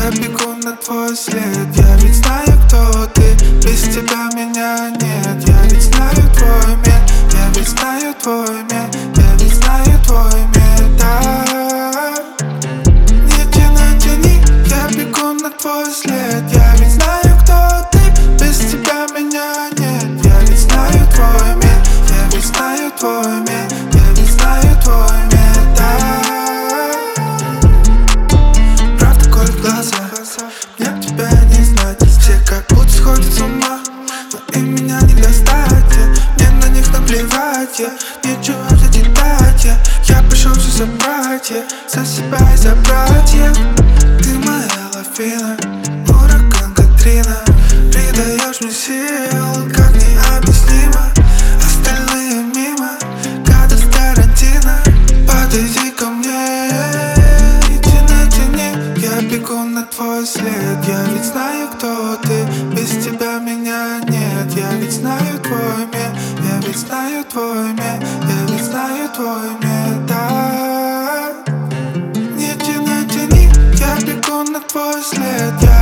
Я бегу на твой след, я ведь знаю, кто ты. Без тебя меня нет, я ведь знаю твой мир. Я ведь знаю твой мир, я ведь знаю твой мир, да. Не тяни, тяни, я бегу на твой след. Я ведь знаю, кто ты. Без тебя меня нет, я ведь знаю твой мир. Я ведь знаю твой мир, я ведь знаю твой мир, да. Правда колет в глаза, мне б тебя не знать. Все как будто сходят с ума, но им меня не достать. Мне на них наплевать, нечего додать. Я пришел все забрать, за себя и за братьев. Ты моя лавина, ураган Катрина. Придаешь мне сил, как необъяснимо. Остальные мимо, кадр Тарантино. Подойди ко мне, тяни, тяни. Я бегу на твой след, я ведь знаю, кто ты. Без тебя меня нет, я ведь знаю твой мир. Я ведь знаю твой мир, я ведь знаю твой мир, да. Не тяни, тяни, я бегу на твой след.